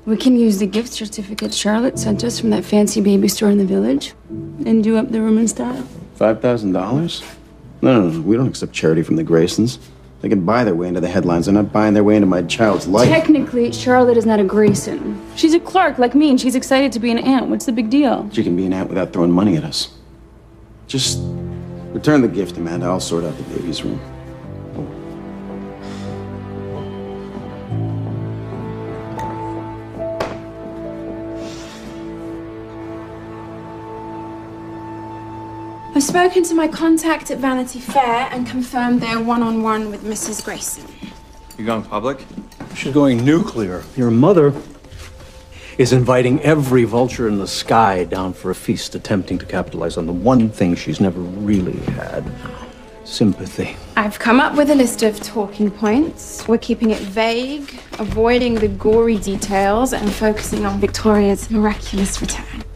We can use the gift certificate Charlotte sent us from that fancy baby store in the village and do up the room in style. $5,000? No. We don't accept charity from the Graysons. They can buy their way into the headlines. They're not buying their way into my child's life. Technically, Charlotte is not a Grayson. She's a Clark like me, and she's excited to be an aunt. What's the big deal? She can be an aunt without throwing money at us. Just return the gift, Amanda. I'll sort out the baby's room. I've spoken to my contact at Vanity Fair and confirmed they're one-on-one with Mrs. Grayson. You going public? She's going nuclear. Your mother is inviting every vulture in the sky down for a feast, attempting to capitalize on the one thing she's never really had: sympathy. I've come up with a list of talking points. We're keeping it vague, avoiding the gory details, and focusing on Victoria's miraculous return.